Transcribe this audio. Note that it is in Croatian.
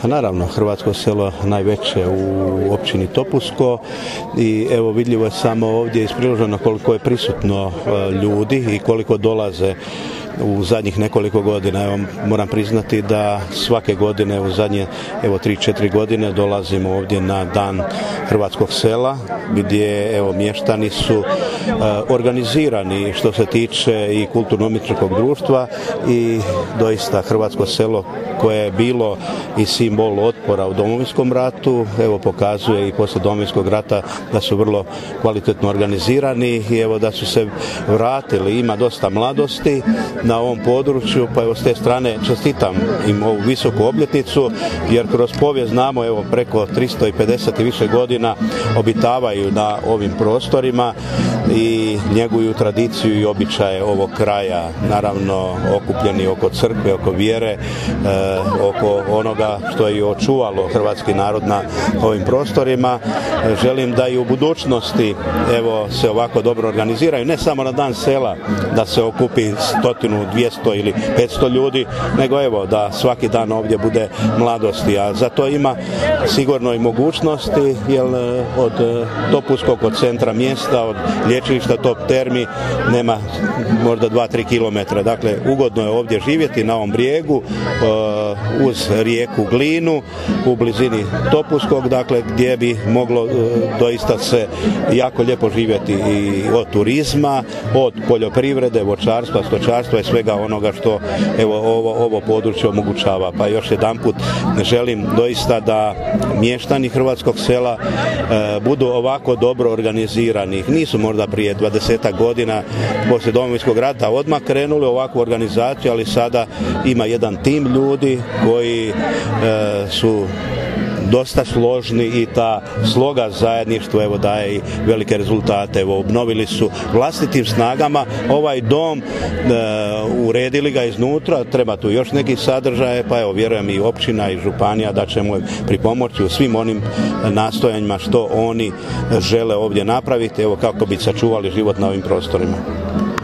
Naravno, hrvatsko selo najveće u općini Topusko i evo vidljivo je samo ovdje iz priloženo koliko je prisutno ljudi i koliko dolaze u zadnjih nekoliko godina. Evo, moram priznati da svake godine u zadnje 3-4 godine dolazimo ovdje na dan hrvatskog sela gdje mještani su organizirani što se tiče i kulturno-umjetničkog društva i doista hrvatsko selo koje je bilo i simbol otpora u Domovinskom ratu, pokazuje i poslije Domovinskog rata da su vrlo kvalitetno organizirani i da su se vratili, ima dosta mladosti na ovom području, pa s te strane čestitam im ovu visoku obljetnicu, jer kroz povijest znamo preko 350 i više godina obitavaju na ovim prostorima i njeguju tradiciju i običaje ovog kraja, naravno okupljeni oko crkve, oko vjere, oko onoga što je očuvalo hrvatski narod na ovim prostorima. Želim da i u budućnosti se ovako dobro organiziraju, ne samo na dan sela da se okupi 100, 200 ili 500 ljudi, nego da svaki dan ovdje bude mladosti, a za to ima sigurno i mogućnosti, jer od Topuskog, od centra mjesta, od lječilišta Top Termi nema možda 2-3 km. Dakle, ugodno je ovdje živjeti na ovom brijegu uz rijeku Glinu u blizini Topuskog, dakle gdje bi moglo doista se jako lijepo živjeti i od turizma, od poljoprivrede, voćarstva, stočarstva i svega onoga što ovo područje omogućava. Pa još jedanput želim doista da mještani hrvatskog sela budu ovako dobro organizirani. Nisu možda prije 20 godina poslije Domovinskog rata odmah krenuli ovakvu organizaciju, ali sada ima jedan tim ljudi koji su dosta složni i ta sloga zajedništva daje i velike rezultate. Obnovili su vlastitim snagama ovaj dom, uredili ga iznutra, treba tu još neki sadržaje, pa vjerujem i općina i županija da ćemo pripomoći u svim onim nastojanjima što oni žele ovdje napraviti, kako bi sačuvali život na ovim prostorima.